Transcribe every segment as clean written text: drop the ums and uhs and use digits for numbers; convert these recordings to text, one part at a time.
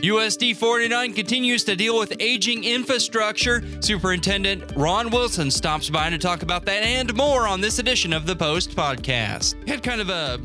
USD 49 continues to deal with aging infrastructure. Superintendent Ron Wilson stops by to talk about that and more on this edition of the Post Podcast. We had kind of a,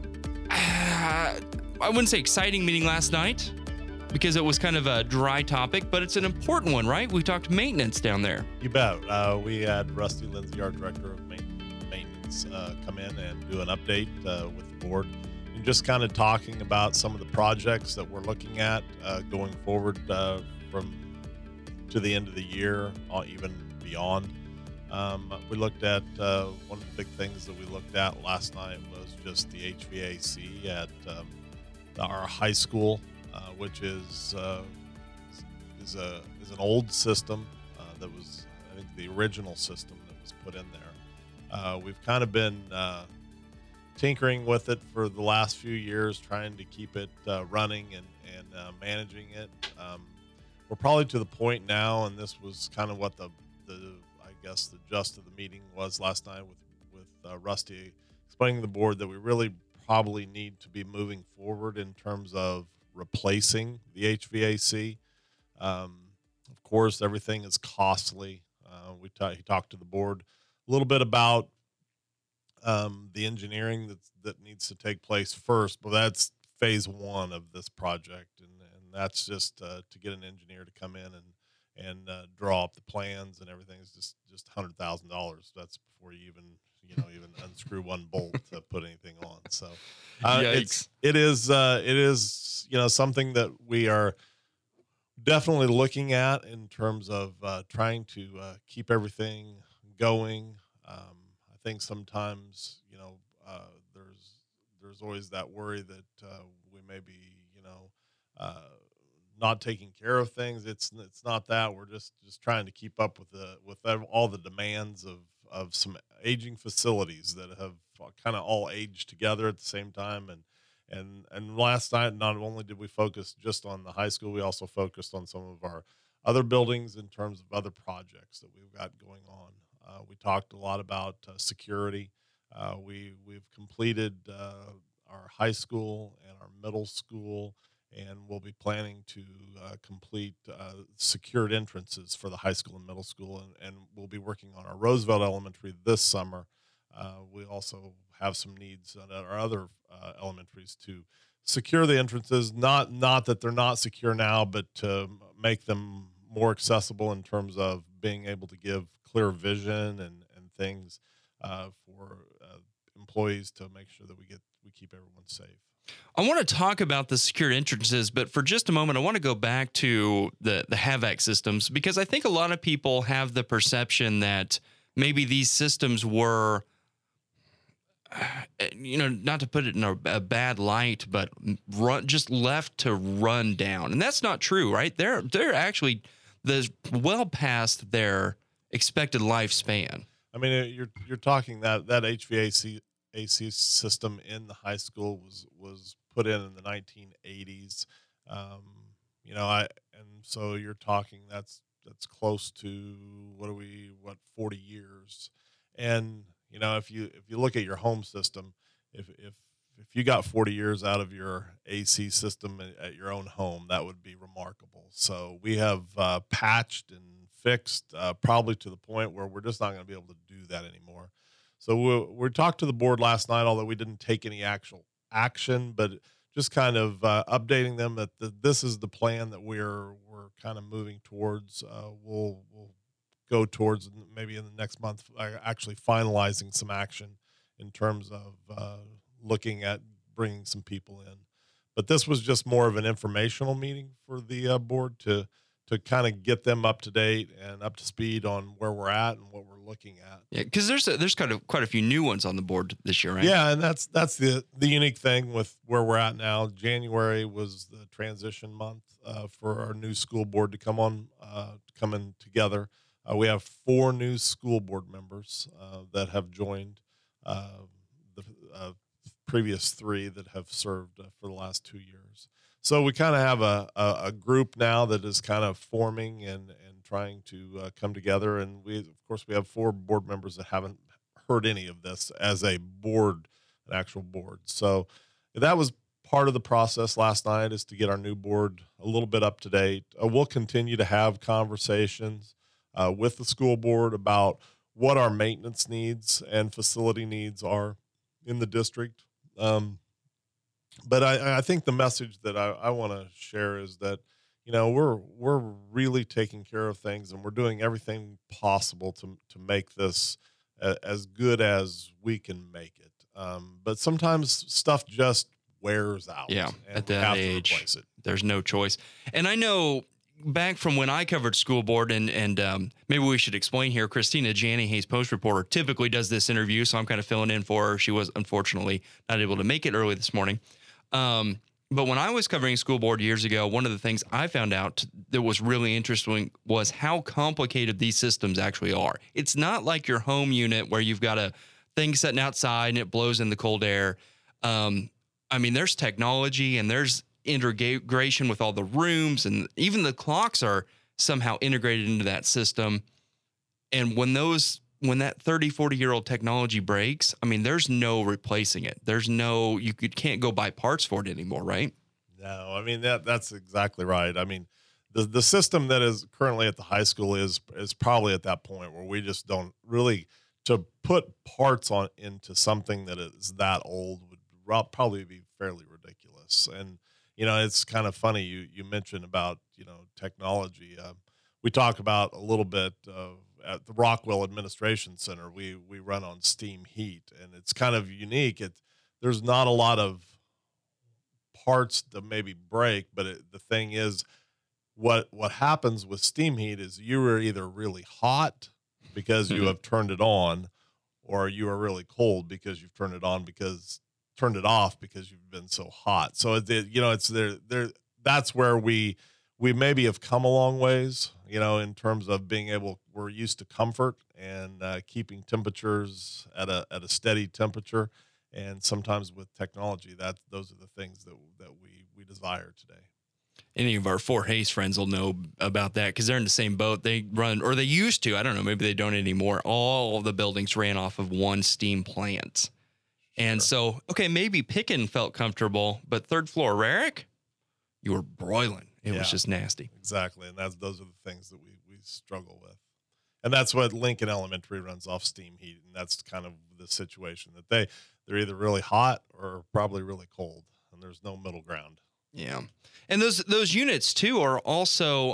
I wouldn't say exciting meeting last night because it was kind of a dry topic, but it's an important one, right? We talked maintenance down there. You bet. We had Rusty Lindsay, our director of maintenance, come in and do an update with the board. And just kind of talking about some of the projects that we're looking at going forward from to the end of the year, or even beyond. We looked at one of the big things that we looked at last night was just the HVAC at our high school, which is an old system that was, I think, the original system that was put in there. We've kind of been tinkering with it for the last few years, trying to keep it running and managing it. We're probably to the point now, and this was kind of what the gist of the meeting was last night with Rusty explaining to the board that we really probably need to be moving forward in terms of replacing the HVAC. Of course, everything is costly. He talked to the board a little bit about the engineering that needs to take place first, but that's phase one of this project, and that's just to get an engineer to come in and draw up the plans and everything is just $100,000. That's before you even unscrew one bolt to put anything on. So it is something that we are definitely looking at in terms of trying to keep everything going. I think sometimes, there's always that worry that we may be, not taking care of things. It's not that. We're just trying to keep up with all the demands of some aging facilities that have kind of all aged together at the same time. And last night, not only did we focus just on the high school, we also focused on some of our other buildings in terms of other projects that we've got going on. We talked a lot about security. We've completed our high school and our middle school, and we'll be planning to complete secured entrances for the high school and middle school, and we'll be working on our Roosevelt Elementary this summer. We also have some needs at our other elementaries to secure the entrances, not that they're not secure now, but to make them more accessible in terms of being able to give clear vision and things for employees to make sure that we keep everyone safe. I want to talk about the secured entrances, but for just a moment, I want to go back to the HVAC systems, because I think a lot of people have the perception that maybe these systems were, not to put it in a bad light, but just left to run down. And that's not true, right? They're actually well past their expected lifespan. I mean, you're talking that HVAC AC system in the high school was put in the 1980s. So you're talking that's close to 40 years. And if you look at your home system, if you got 40 years out of your AC system at your own home, that would be remarkable. So we have patched and fixed probably to the point where we're just not going to be able to do that anymore. So we talked to the board last night, although we didn't take any actual action, but just kind of updating them that this is the plan that we're kind of moving towards. We'll go towards maybe in the next month actually finalizing some action in terms of looking at bringing some people in. But this was just more of an informational meeting for the board to kind of get them up to date and up to speed on where we're at and what we're looking at. Yeah, because there's kind of quite a few new ones on the board this year, right? Yeah, and that's the unique thing with where we're at now. January was the transition month for our new school board to come in together. We have 4 new school board members that have joined the previous 3 that have served for the last 2 years. So we kind of have a group now that is kind of forming and trying to come together. And we have 4 board members that haven't heard any of this as an actual board. So that was part of the process last night is to get our new board a little bit up to date. We'll continue to have conversations with the school board about what our maintenance needs and facility needs are in the district. But I think the message that I want to share is that, we're really taking care of things, and we're doing everything possible to make this as good as we can make it. But sometimes stuff just wears out. Yeah, and at we that have to age, replace it. there's no choice. And I know back from when I covered school board, and maybe we should explain here, Christina Janney, Hayes Post reporter, typically does this interview, so I'm kind of filling in for her. She was unfortunately not able to make it early this morning. But when I was covering school board years ago, one of the things I found out that was really interesting was how complicated these systems actually are. It's not like your home unit where you've got a thing sitting outside and it blows in the cold air. I mean, there's technology and there's integration with all the rooms, and even the clocks are somehow integrated into that system. And when that 30, 40-year-old technology breaks, I mean, there's no replacing it. You can't go buy parts for it anymore, right? No, I mean, that's exactly right. I mean, the system that is currently at the high school is probably at that point where we just don't really, to put parts on into something that is that old would probably be fairly ridiculous. And, it's kind of funny. You mentioned about, technology. We talk about a little bit at the Rockwell Administration Center. We run on steam heat, and it's kind of unique. There's not a lot of parts that maybe break, but the thing is, what happens with steam heat is you are either really hot because you have turned it on, or you are really cold because you've turned it off because you've been so hot. So it's there. That's where we maybe have come a long ways, in terms of we're used to comfort and keeping temperatures at a steady temperature. And sometimes with technology, those are the things that we desire today. Any of our Fort Hays friends will know about that because they're in the same boat. They run, or they used to, I don't know, maybe they don't anymore. All of the buildings ran off of one steam plant. And so, okay, maybe Picken felt comfortable, but third floor Rarick, you were broiling. It was just nasty. Exactly. And those are the things that we struggle with. And that's what Lincoln Elementary runs off steam heat. And that's kind of the situation that they're either really hot or probably really cold, and there's no middle ground. Yeah. And those units too are also,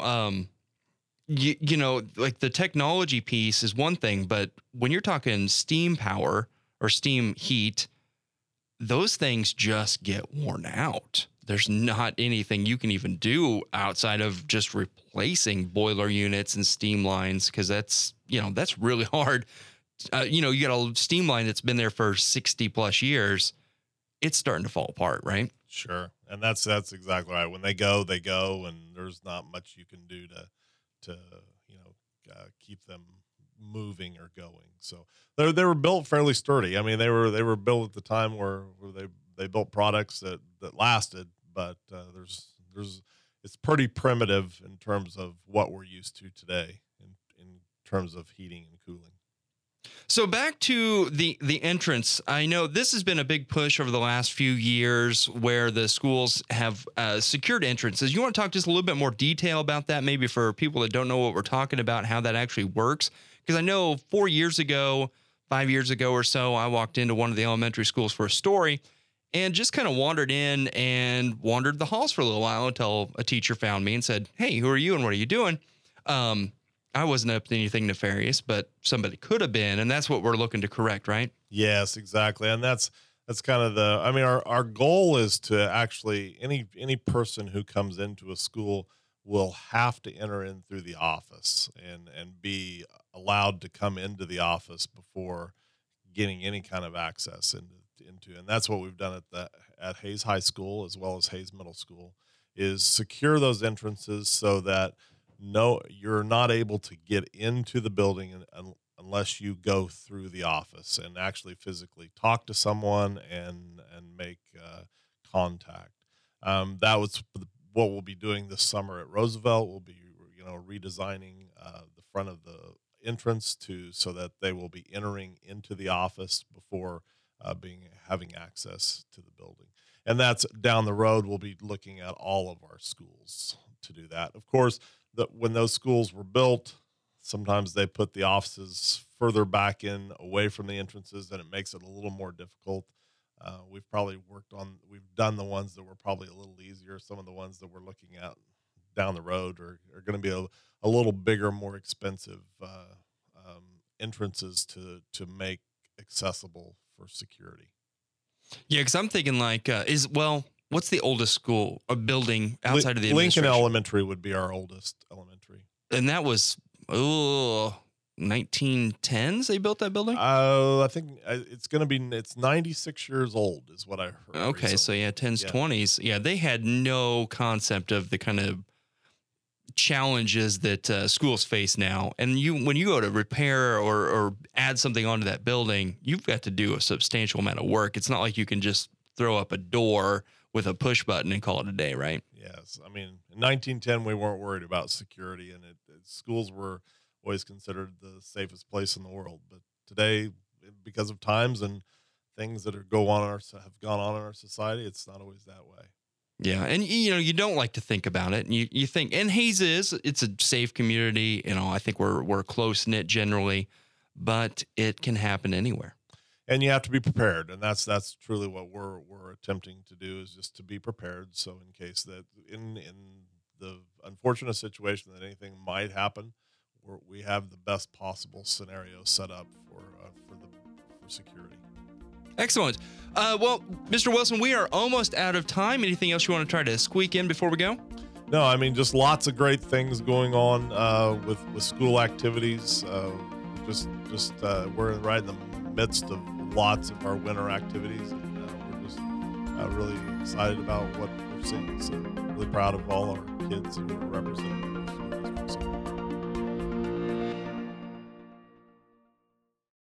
like the technology piece is one thing, but when you're talking steam power or steam heat, those things just get worn out. There's not anything you can even do outside of just replacing boiler units and steam lines, because that's really hard. You got a steam line that's been there for 60 plus years. It's starting to fall apart, right? Sure. And that's exactly right. When they go, and there's not much you can do to keep them moving or going. So they were built fairly sturdy. I mean, they were built at the time where they built products that lasted, but it's pretty primitive in terms of what we're used to today in terms of heating and cooling. So back to the entrance, I know this has been a big push over the last few years where the schools have secured entrances. You want to talk just a little bit more detail about that, maybe for people that don't know what we're talking about, how that actually works? Because I know 5 years ago or so, I walked into one of the elementary schools for a story and just kind of wandered in and wandered the halls for a little while until a teacher found me and said, "Hey, who are you and what are you doing?" I wasn't up to anything nefarious, but somebody could have been, and that's what we're looking to correct, right? Yes, exactly. And that's kind of our goal is to actually, any person who comes into a school will have to enter in through the office and be allowed to come into the office before getting any kind of access into. And that's what we've done at Hayes High School as well as Hayes Middle School, is secure those entrances so that you're not able to get into the building unless you go through the office and actually physically talk to someone and make contact. That was what we'll be doing this summer at Roosevelt. We'll be redesigning the front of the entrance so that they will be entering into the office before having access to the building. And that's down the road. We'll be looking at all of our schools to do that. Of course, when those schools were built, sometimes they put the offices further back in away from the entrances, and it makes it a little more difficult. We've done the ones that were probably a little easier. Some of the ones that we're looking at down the road are going to be a little bigger, more expensive entrances to make accessible for security. Yeah, because I'm thinking like, what's the oldest school or building outside of the Lincoln administration? Elementary would be our oldest elementary. And that was 1910s they built that building? I think it's 96 years old is what I heard. Okay, recently. So yeah, 10s, 20s. Yeah, they had no concept of the kind of challenges that schools face now. And when you go to repair or add something onto that building, you've got to do a substantial amount of work. It's not like you can just throw up a door with a push button and call it a day, right? Yes. I mean, in 1910, we weren't worried about security, and schools were always considered the safest place in the world. But today, because of times and things that have gone on in our society, it's not always that way. Yeah, and you don't like to think about it, and you think, and Hays it's a safe community. I think we're close knit generally, but it can happen anywhere. And you have to be prepared, and that's truly what we're attempting to do, is just to be prepared. So in case that in the unfortunate situation that anything might happen, we have the best possible scenario set up for security. Excellent. Well, Mr. Wilson, we are almost out of time. Anything else you want to try to squeak in before we go? No, I mean, just lots of great things going on with school activities. We're right in the midst of lots of our winter activities, and we're just really excited about what we're seeing. So really proud of all our kids who are represented.